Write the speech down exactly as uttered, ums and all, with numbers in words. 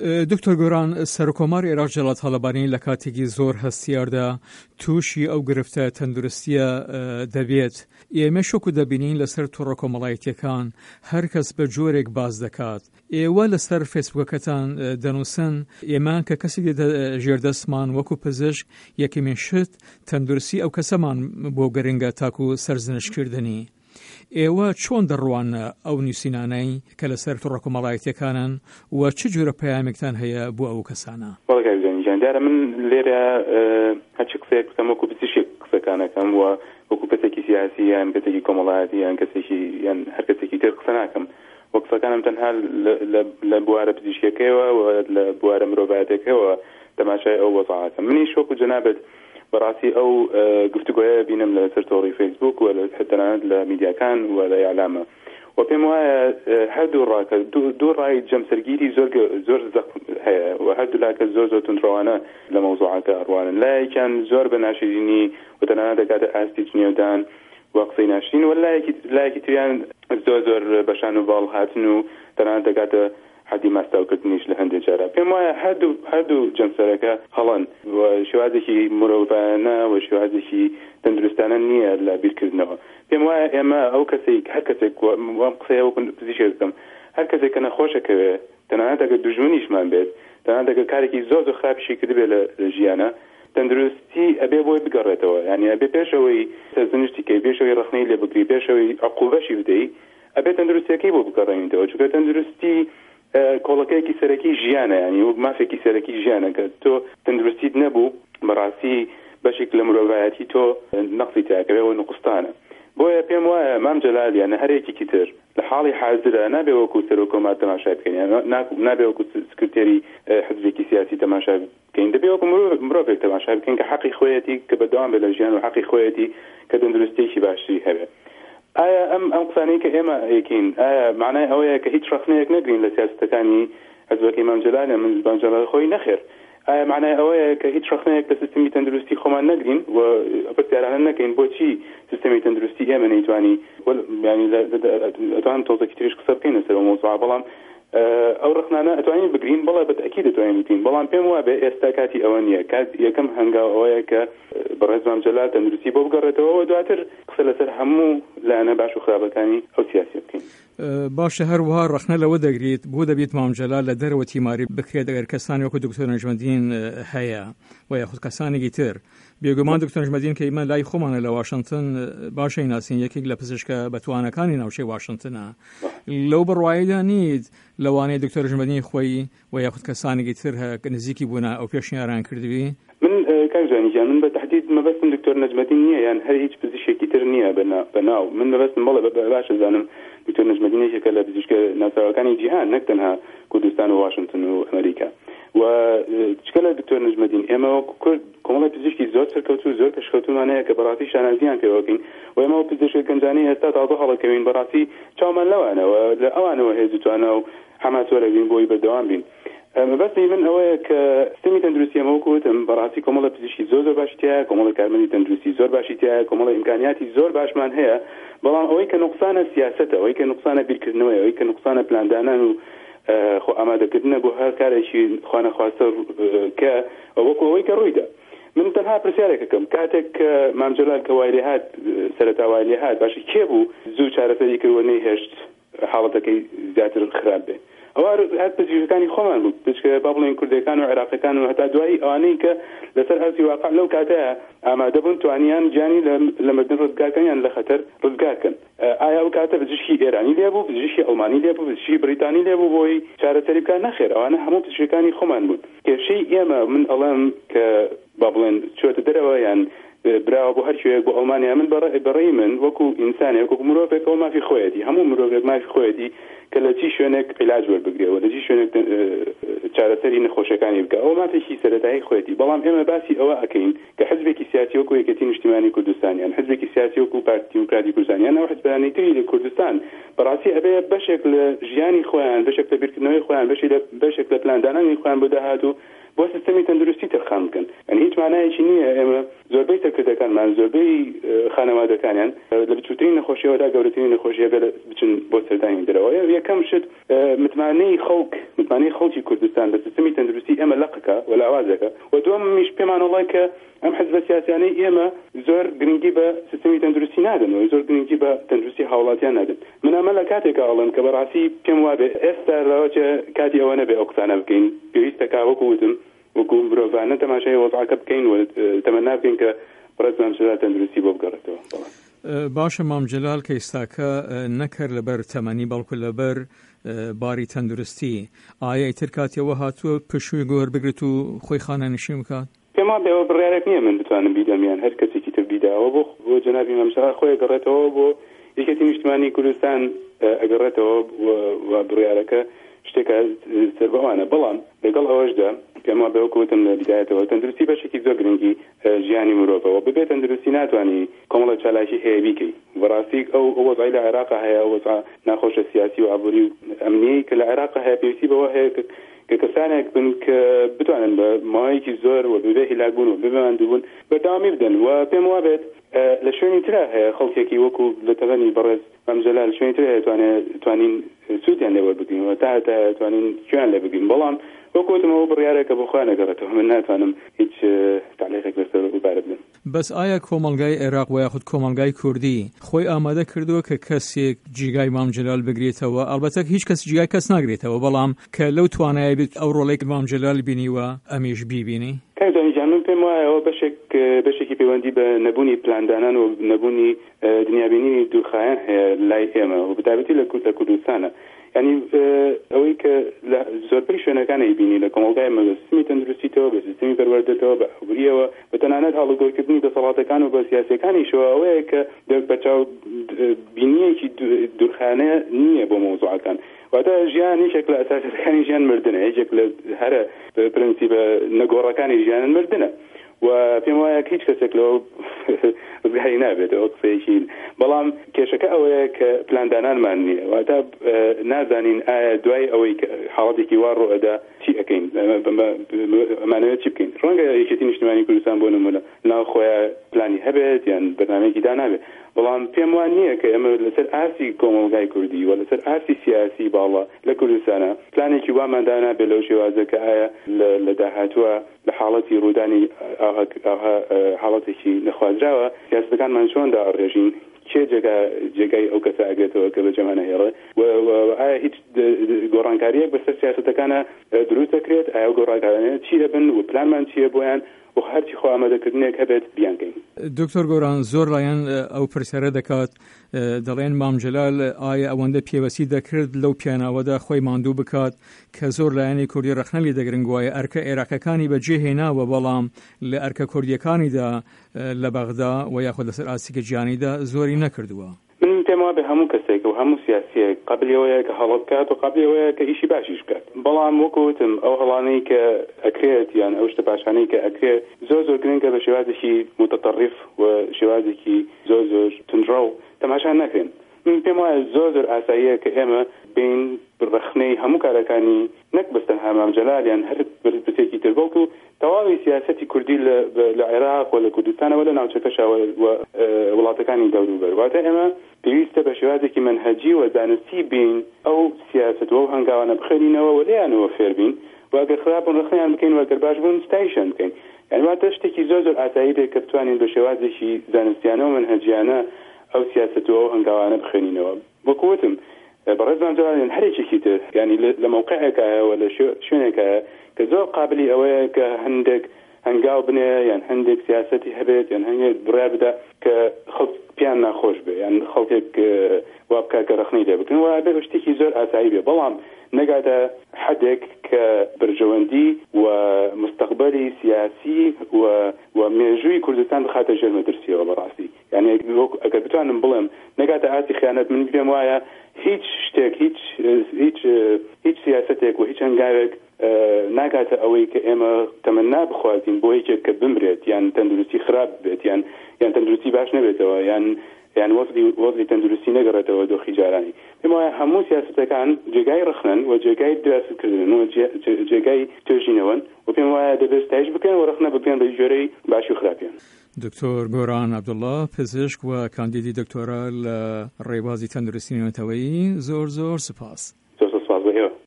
دکتۆر گۆران، سەرۆکۆمار عێراق جەلات هەڵەبانی لە کاتێکی زۆر هەستیاردا تووشی ئەو گرفتە تەندروستیە دەبێت. ئێمە شۆک و دەبینین لەسەر تووڕە کۆمەڵایەتیەکان هەر کەس بە جۆرێک باز دەکات. ئێوە لەسەر فێسبووکەکەتان دەنووسن ئێمە کە کەسێک ژێردەستمان وەکو پزیشک یەکەمین شت تەندروستی ئەو کەسەمان بۆ گەرنگە تاکو سەرزنشکردنی. ئێوە چۆن دەڕوانە ئەو نووسینانەی کە لەسەر تووڕە کۆمەڵایەتیەکانن و چ جۆرە پەیامێکتان هەیە بۆ ئەو کەسانە؟ دیارە من لێرە هەرچی قسەیەک بکەم وەکو پزیشک قسەکانەکەم و وەکو کەسێکی سیاسی یان کەسێکی کۆمەڵایەتی یان کەسێکی یان هەر کەسێکی تر قسە ناکەم. وە قسەکانم تەنها لە بوارە پزیشکیەکەیەوە و لە بوارە مرۆڤایەتەکەیەوە تەماشای ئەو وەزاعەتم. منیش وەکو جەنابەت بەڕاستی ئەو گفتوگۆیە بینم لە سەر تۆڕی فەیسبووک و تەنانەت لە میدیاکان و لە ئیعلامە و پێم وایە هەردوو ڕاکە دوو ڕای جەمسەرگیری زۆر زۆر هەیە و هەردوو لاکە زۆر زۆر تونڕەوانە لە مەوزوعەکە ئەڕوانن. لایەکیان زۆر بە ناشرینی و تەنانەت دەکاتە ئاستی جنێودان و قسەی ناشرین و لایەکی تریان زۆر زۆر بەشان و باڵ هاتن و تەنانەت دەکاتە حدی ماستاوکردنیش لە هەندێک جارە. پێم وایە هەردوو هەردوو جەمسەرەکە هەڵەن و شێوازێکی مرۆڤانە و شێوازێکی تەندروستانە نییە لە بیرکردنەوە. پێم وایە ئێمە ئەو کەسێک هەر کەسێک وام قسەیە وەکو پزیشک بکەم هەر کەسێک کە نەخۆشەکەوێ تەنانەت ئەگەر دوژمنیشمان بێت تەنانەت ئەگەر کارێکی زۆر زۆر خراپیشی کردبێت لە ژیانە تەندروستی ئەبێ بۆی بگەڕێتەوە. یعنی ئەبێ پێشەوەی سەرزنشتی کەی پێشەوەی ڕخنەی لێ بگری پێشەوەی عقوبەشی بدەی ئەبێ تەندروستیەکەی بۆ بگەڕێنیتەوە چونکە تەندروستی کۆڵەکەیەکی سەرەکی ژیانە ینی وەک مافێکی سەرەکی ژیانە کە تۆ تەندروستیت نەبوو بەڕاستی بەشێک لە مرۆڤایەتی تۆ نەقسی تاکەوێەوە نقستانە. بۆیە پێم وایە مام جەلال یانە هەرێکێکی تر لە حاڵی حازرە نابێ وەکو سەرۆکۆمار تەماشای بکەین نابێ وەکو سکرتێری حزبێکی سیاسی تەماشای بکەین دەبێ وەکو مرۆڤێک تەماشای بکەین کە حەقی خۆیەتی کە بەدەوام بێ لە ژیان و حەقی خۆیەتی کە تەندروستیەکی باشتری هەبێت. ئایا ئەم ئەم قسانەی کە ئێمە ئەیکەین ئایا معنای ئەوەیە کە هیچ ڕخنەیەک نەگرین لە سیاستەکانی حزبەکەی مام جەلالە من مام جەلال خۆی نەخێر؟ ئایا معنای ئەوەیە کە هیچ ڕخنەیەک لە سیستەمی تەندروستی خۆمان نەگرین و پرسیارانە نەکەین بۆچی سیستەمی تەندروستی ئێمە نەیتوانی ینی ئەتوان تۆزێکی تریش قسە بکەین لەسەر ئەو مۆزوعە بەڵام ئەو ڕخنانە ئەتوانین بگرین بەڵێ بەتەکید دەتوانین بکەین بەڵام پێم وابێ ئێستا کاتی ئەوە نییە. کات یەکەم هەنگاو ئەوەیە کە بەڕێز مام جەلال تەندروستی بۆ بگەڕێتەوە و دواتر قسە لەسەر هەموو لایەنە باش و خراپەکانی ئەو سیاسی بکەین. باشە هەروەها ڕخنە لەوە دەگریت بۆ دەبێت مام جەلال لە دەرەوە تیماری بکرێت ئەگەر کەسانی وەکو دکتۆر نەجمەدین هەیە و یاخود کەسانێکی تر. بێگومان دکتۆر نەجمەدین کە ئێمە لای خۆمانە لە واشنگتن باشە ناسین یەکێک لە پزیشکە بەتوانەکانی ناوچەی واشنگتنە. لەو بڕواایدا نیت لەوانەیە دکتۆر نەجمەدین خۆی و یاخود کەسانێکی تر نزیکی بوونە ئەو پێشنیاران کردوی؟ من کاکجانی جان من بە تحدید مەبەستم دکتۆر نەجمەدین نییە یان هەر هیچ پزیشکێکی تر نییە بەناو من مەبەستم بەڵێ باشە زانم دکتۆر نەجمەدین یەکێکە لە پزیشکە ناسراوەکانی جیهان نەک تەنها کوردستان و واشنگتن و ئەمریکا و چکە لە دکتۆر نەجمەدین ئێمە کورد کۆمەڵی پزیشکی زۆر سەرکەوتوو زۆر پێشکەوتومانەیە کە بەڕاستی شانازیان پێوەکەین و ئێمە پزیشک گەنجانەی ئێستا تازە هەڵەکەوین بەڕاستی چاومان لەوانەوە لە ئەوانەوە هێز توانە و حماسوەرە بین بۆی بەردەوام بین. مەبەستی من ئەوەیە کە سیستەمی تەندروستی ئەمە وەکوتم بەڕاستی کۆمەڵە پزیشکی زۆر زۆر باشی تایە کۆمەڵە کارمەندی تەندروستی زۆر باشی تایە کۆمەڵە ئیمکانیاتی زۆر باشمان هەیە بەڵام ئەوەی کە نوقسانە سیاسەتە ئەوەی کە نوقسانە بیرکردنەوەی ئەوەی کە نوقسانە پلاندانان و خۆ ئامادەکردنە بۆ هەر کارێکی خوانەخواستە کە وەکو ئەوەی کە ڕوویدا. من تەنها پرسیارێکەکەم کاتێک کە مام جەلال کە وای لێ هات سەرەتا وای لێ هات باشی کێ بوو زوو چارەسەری کردوە نەیهێشت حاڵەتەکەی زیاتر خراپ بێ؟ ئەوە هەر پزیشکەکانی خۆمان بوو پزیشکە با بڵێن کوردەکان و عێراقیەکان و هەتا دوایی ئەوانەی کە لەسەر هەرسی واقع لەو کاتەیە ئامادە بوون توانیان جانی لە مردن ڕزگارکەیان لە خەتەر ڕزگارکەن. ئایا ئەو کاتە پزیشکی ئێرانی لێبوو پزیشکی ئەڵمانی لێبوو پزیشکی بریتانی لێبوو بۆی چارەسەری بکات؟ نەخێر ئەوانە هەموو پزیشکەکانی خۆمان بوون. کێشەی ئێمە من ئەڵێم کە با بڵێن چۆتە دەرەوە یان براوە بۆ هەر شوێک بۆ ئەڵمانیا من بەڕێی من وەکو ئینسانێک وەکو مرۆڤێک ئەو مافی خۆیەتی هەموو مرۆڤێک مافی خۆیەتی کە لە چی شوێنێک عیلاج وەربگرێەوە لە چی شوێنێک چارەسەری نەخۆشەکانی بکە ئەو مافێکی سەرەتایی خۆیەتی. بەڵام ئێمە باسی ئەوە ئەکەین کە حزبێکی سیاسی وەکو یەکێتی نیشتیمانی کوردستانیان حزبێکی سیاسی وەکو پارتی دیموکراتی کوردستانیان ئەو حزبانەی تری لە کوردستان بەڕاستی ئەبێ بەشێک لە ژیانی خۆیان بەشێک لە بیرکردنەوەی خۆیان بەشێک لە پلاندانانی خۆیان بۆ داهاتوو بۆ سیستەمی تەندروستی تەرخان بکەن. ئەنی هیچ مانایەکی نییە ئێمە زۆربەی تەرکردەکانمان زۆربەی خانەوادەکانیان لە بچووترین نەخۆشیەوەدا گەورەترین نەخۆشیە بچن بۆ سەردانی دەرەوە. یەکەم شت متمانەی خەڵک متمانەی خەڵکی کوردستان بە سیستەمی تەندروستی ئێمە لەقەکە و لاوازەکە و دووەمیش پێمان وڵای کە ئەم حزبە سیاسیانەی ئێمە زۆر گرنگی بە سیستەمی تەندروستی نادن و زۆر گرنگی بە تەندروستی هاوڵاتیان نادن. من ئەمە لە کاتێکە ئەڵێن کە بەڕاستی پێم وابێ ئێستا لەوەچە کاتی ئەوە نەبێ ئەو قسانە بکەین پێویستە کاوەکو وتم وەکو مرۆڤانە تەماشای وەزعەکە بکەین و تەمەنا بکەین کە بەڕێز مامجلال تەندروستی بۆ بگەڕێتەوە. باشە مامجلال کە ئێستاکە نەکرد لەبەر تەمەنی بەڵکو لەبەر باری تەندروستی ئایا ئیتر کاتیەوە هاتووە پشووی گۆر بگرێت و خۆی خانەنشین بکات؟ پێما بێەوە بڕیارێک نییە من بتوانم بیدەمیان هەر کەسێکی تر بیداوە بۆ بۆ جەنابی مامجلال خۆی گەڕێتەوە بۆ یەکێتی نیشتیمانی کوردستان ئەگەڕێتەوە و بڕیارەکە شتێکە سەربەوانە. بەڵام لەگەڵ ئەوەشدا پێما بەوەکوتم لە بیدایەتەوە تەندروستی بەشێکی زۆر گرنگی ژیانی مرۆڤەوە ببێت تەندروستی ناتوانانی کۆمەڵە چالاشی هەیە بیکەی. بەڕاستی ئەو وەزای لە عێراق هەیە وەزا ناخۆشە سیاسی و ئابووری و ئەمنیی کە لە عێراق هەیە پێویستی بەوە هەیە کە کەسانێک بن کە بتوانن بە ماوەیەکی زۆر و ببێ هیلاک بوون و ببێماندوو بوون بەردەوامی بدەن و پێم وابێت لە شوێنی ترە هەیە خەڵکێکی وەکو لە تەغەنی بەڕێز مامجلال لە شوێنی تر هەیە توانین سوودیان لێوە بگرین و تا تا توانین کوێیان لێ بگرین. بەڵام وەکوتمەوە بڕیارێکە بۆ خوا نەگەڕێتەوە من ناتوانم هیچ تعلیقێک لەسەر دووبارە بدەم. بەس ئایا کۆمەلگای عێراق و یاخود کۆمەلگای کوردی خۆی ئامادە کردووە کە کەسێک جیگای مامجلال بگرێتەوە؟ ئەلبەتە هیچ کەس جیگای کەس ناگرێتەوە بەڵام کە لەو توانایە بێت ئەو ڕۆڵێک مامجلال بینیوە ئەمیش بیبینی؟ کەزانی جان من پێم وایەوە بەشێک بەشێکی پەیوەندی بە نەبوونی پلاندانان و نەبوونی دنیابینی دوورخایەن هەیە لای ئێمە و بەتابەتی لە کوردستانە. یعنی ئەوەی کە لە زۆربەی شوێنەکانی بینی لە کۆمەلگای ئێمە بە سیستەمی تەندروستیتەوە بە سیستەمی پەروەردەتەوە بە ئابووریەوە بە تەنانەت هەڵوگۆڕکردنی دەسەڵاتەکان و بە سیاسەکانیشەوە ئەوەیە کە بەرچاو بینیەکی دوورخانە نییە بۆ مۆزوعەکان. واتە ژیان هیچێک لە ئەساسەکانی ژیان مردنە، هیچێک لە هەرە پرەنسیبە نەگۆڕەکانی ژیانن مردنە و پێم وایە هیچ کەسێک لەوە ڕزگاری نابێت ئەو قسەیەکی. بەڵام کێشەکە ئەوەیە کە پلاندانانمان نییە واتە نازانین ئایا دوای ئەوەی حاڵەتێکی وا ڕۆئەدا چی ئەەکەین ئەمانەوێت چی بکەین. ڕەنگە یەکێتی نیشتیمانی کوردستان بۆ نمونە ناو خۆیان پلانی هەبێت یان بەرنامەیەکی دانابێت. بەڵام پێم وان نییە کە ئێمە لەسەر ئاسی کۆمەلگای کوردی و لەسەر ئاسی سیاسی باڵا لە کوردستانە پلانێکی واماندانا بێت لەو شێوازە کە ئایا لە داهاتووە لە حاڵەتی ڕوودانی حاڵەتێکی نەخوازراوە سیاستەکانمان چۆن داڕێژین چێ جێگای ئەو کەسە ئەگرێتەوە کە بە جەمانە هێڵێ و ئایا هیچ گۆڕانکاریەک بەسەر سیاستەکانە دروست دەکرێت؟ ئایا گۆڕانکاریانە چی دەبن و پلانمان چییە بۆیان و هەرچی خۆ ئامادەکردنێک هەبێت بیانکەین. دکتۆر گۆران زۆر لایەن ئەو پرسیارە دەکات دەڵێن مامجلال ئایا ئەوەندە پێوەسی دەکرد لەو پیاناوەدا خۆی ماندوو بکات کە زۆر لایەنی کوردی ڕەخنەلی دەگرنگ وایە ئەرکە عێراقەکانی بەجێ هێناوە بەڵام لە ئەرکە کوردیەکانیدا لە بەغدا و یاخود لەسەر ئاسیکە گیانیدا زۆری نەکردووە. من پێم وابێ هەموو کەسێک و هەموو سیاسیەک قبلەوەیە کە هەڵە بکات و قبلەوەیە کە ئیشی باشیش بکات. بەڵام وەکوتم ئەو هەڵانەی کە ئەکرێت یان ئەو شتە پاشانەی کە ئەکرێت زۆر زۆر گرنگە بە شێوازێکی متطرف و شێوازێکی زۆر زۆر تونڕە و تەماشا نەکرێن. من پێم وایە زۆر زۆر ئاساییە کە ئێمە بین بڕەخنەی هەموو کارەکانی نەک بەستەنها مامجلال یان هەر پرسێکی تر بەڵکو تەواوی سیاسەتی کوردی لە عێراق و لە کوردستانەوە لە ناوچەکەشەوە وڵاتەکانی دەوروبەر. واتە ئێمە پێویستە بە شێوازێکی منهەجی و دانستی بین ئەو سیاسەت و هەنگاوانە بخێنینەوە و لێیانەوە فێر بین و ئەگەر خراپن ڕخنیان بکەین و ئەگەر باش بوون ستایشان بکەین. یعنی واتە شتێکی زۆر زۆر ئاسایی دێت کە بتوانین بە شێوازێکی دانستیانە و منهەجیانە ئەو سیاسەت و هەنگاوانە بخێنینەوە. وەکوتم بەڕێز مامجلال هەرێکێکی تر یعنی لە موقعێکایەوە لە شوێنێکایە کە زۆر قابلی ئەوەیە کە هەندێک هەنگاو بنێ یان هەندێک سیاسەتی هەبێت یان هەندێک بڕیار بدە کە خەڵک پیان ناخۆش بێ یان خەڵکێک وا بکات کە ڕەخنەی لێ بکەن و بێ شتێکی زۆر ئاسایی بێ. بەڵام نەگاتە حەدێک کە برژەوەندی و مستەقبەلی سیاسی و و مێژووی کوردستان بخاتە ژێر مەترسیەوە. بەڕاستی یعنی ئەگەر بتوانم بڵێم نەگاتە ئاسی خیانەت من پێم وایە هیچ شتێک هیچ هیچ هیچ سیاسەتێک و هیچ هەنگاوێک ناگاتە ئەوەی کە ئێمە تەمەنا بخوازین بۆ یەکێک کە بمرێت یان تەندروستی خراپ بێت یان یان تەندروستی باش نەبێتەوە یان یان وەزی وەزی تەندروستی نەگەڕێتەوە دۆخی جارانی پێم وایە هەموو سیاسەتەکان جێگای ڕخنن و جێگای دراستکردن و جێگای توێژینەوەن و پێم وایە دەبێت ستایش بکەن و ڕخنە بکەن بە ژێرەی باشی و خراپیان. دکتۆر گۆران عەبدوڵڵا پزیشک و کاندیدی دکتۆرا لە ڕێبازی تەندروستی نوێنەوەیی، زۆر زۆر سوپاس.